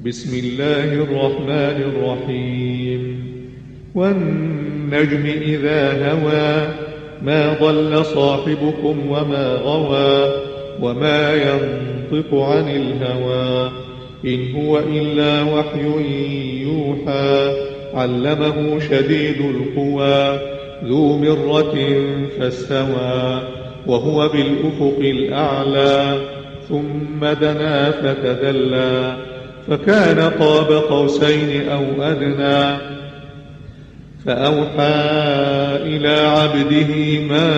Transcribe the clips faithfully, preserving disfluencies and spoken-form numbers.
بسم الله الرحمن الرحيم والنجم إذا هوى ما ضل صاحبكم وما غوى وما ينطق عن الهوى إن هو إلا وحي يوحى علمه شديد القوى ذو مرة فاستوى وهو بالأفق الأعلى ثم دنا فتدلى فكان قاب قوسين أو أدنى فأوحى إلى عبده ما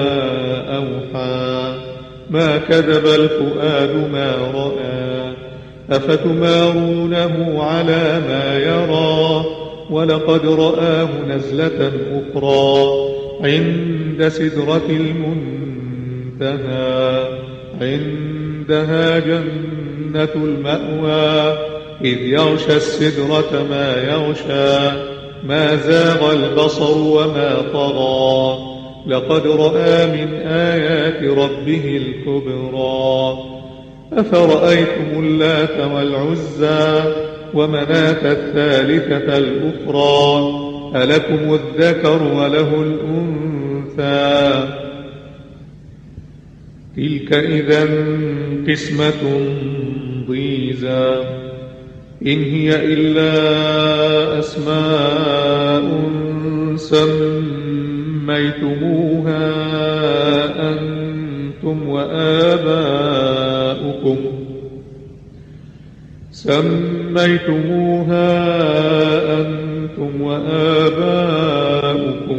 أوحى ما كذب الفؤاد ما رأى أفتمارونه على ما يرى ولقد رآه نزلة أخرى عند سدرة المنتهى عندها جنة المأوى إذ يغشى السدرة ما يغشى ما زاغ البصر وما طغى لقد رأى من آيات ربه الكبرى أفرأيتم اللات والعزى ومناة الثالثة الأخرى ألكم الذكر وله الأنثى تلك إذا قسمة ضيزى إن هي إلا أسماء سميتموها أنتم وآباؤكم سميتموها أنتم وآباؤكم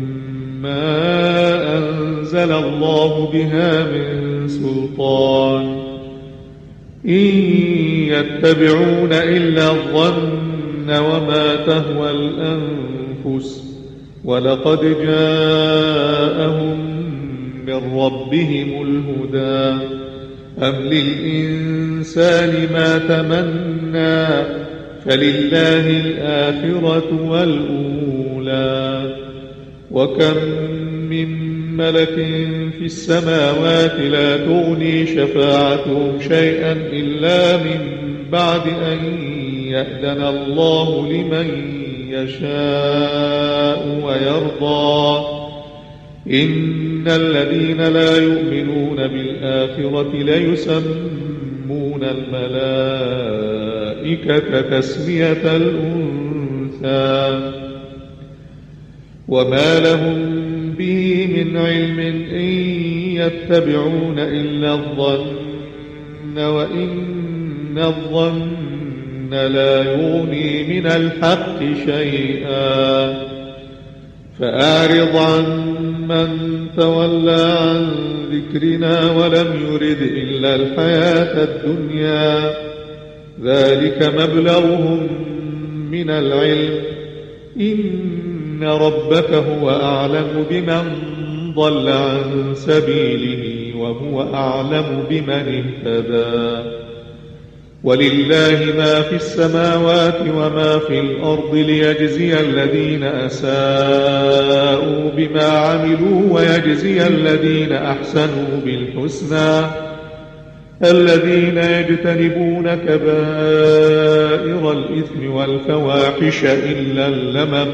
ما أنزل الله بها من سلطان إن يتبعون إلا الظن وما تهوى الأنفس ولقد جاءهم من ربهم الهدى أم للإنسان ما تمنى فلله الآخرة والأولى وكم من ملك في السماوات لا تغني شفاعتهم شيئا إلا من بعد أن يأذن الله لمن يشاء ويرضى إن الذين لا يؤمنون بالآخرة ليسمون الملائكة تسمية الأنثى وما لهم به من علم إن يتبعون إلا الظن وإن الظن لا يغني من الحق شيئا فأعرض عن من تولى عن ذكرنا ولم يرد إلا الحياة الدنيا ذلك مبلغهم من العلم إن ربك هو أعلم بمن ضل عن سبيله وهو أعلم بمن اهتدى ولله ما في السماوات وما في الأرض ليجزي الذين أساءوا بما عملوا ويجزي الذين أحسنوا بالحسنى الذين يجتنبون كبائر الإثم والفواحش إلا اللمم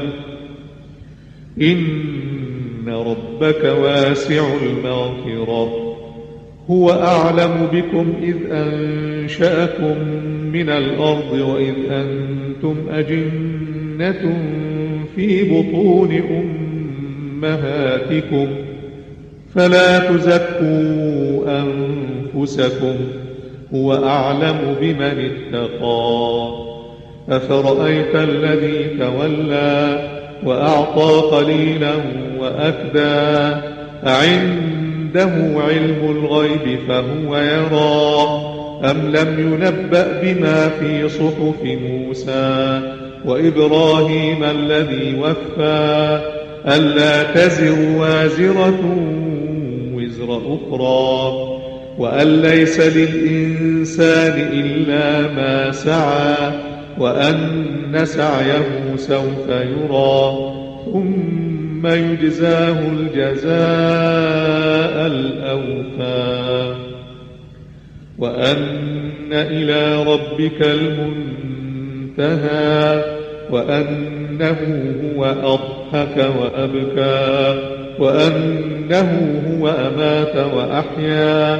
إن ربك واسع المغفرة هو أعلم بكم إذ أنشأكم من الأرض وإذ أنتم أجنة في بطون أمهاتكم فلا تزكوا أنفسكم هو أعلم بمن اتقى أفرأيت الذي تولى وأعطى قليلا وأكدى أعنده علم الغيب فهو يرى أم لم ينبأ بما في صحف موسى وإبراهيم الذي وفى ألا تزر وازرة وزر أخرى وأن ليس للإنسان إلا ما سعى وأن سعيه سوف يرى ثم يجزاه الجزاء الأوفى وأن إلى ربك المنتهى وأنه هو أضحك وأبكى وأنه هو أمات وأحيا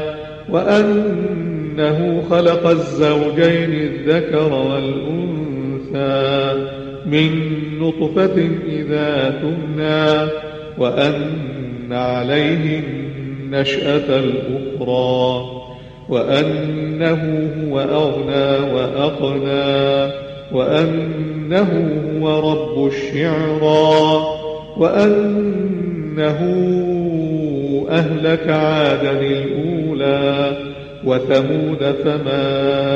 وأنه خلق الزوجين الذكر والأنثى من نطفة إذا تمنى وأن عليه النشأة الأخرى وأنه هو أغنى وأقنى وأنه هو رب الشعرى وأنه أهلك عادا الأولى وثمود فما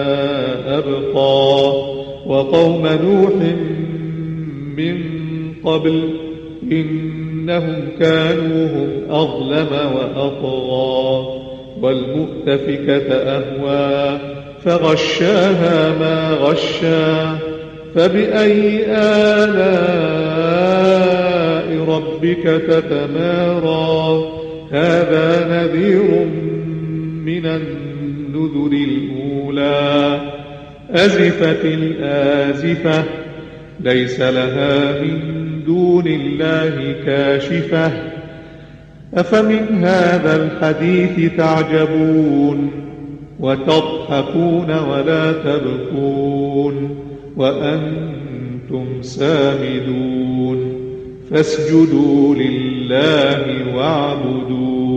أبقى وقوم نوح من قبل إنهم كانوا هم أظلم وأطغى والمؤتفكة أهوى فغشاها ما غشا فبأي آلاء ربك تتمارى هذا نذير من النذر الأولى أزفت الآزفة ليس لها من دون الله كاشفة أفمن هذا الحديث تعجبون وتضحكون ولا تبكون وأنتم سامدون فاسجدوا لله واعبدوا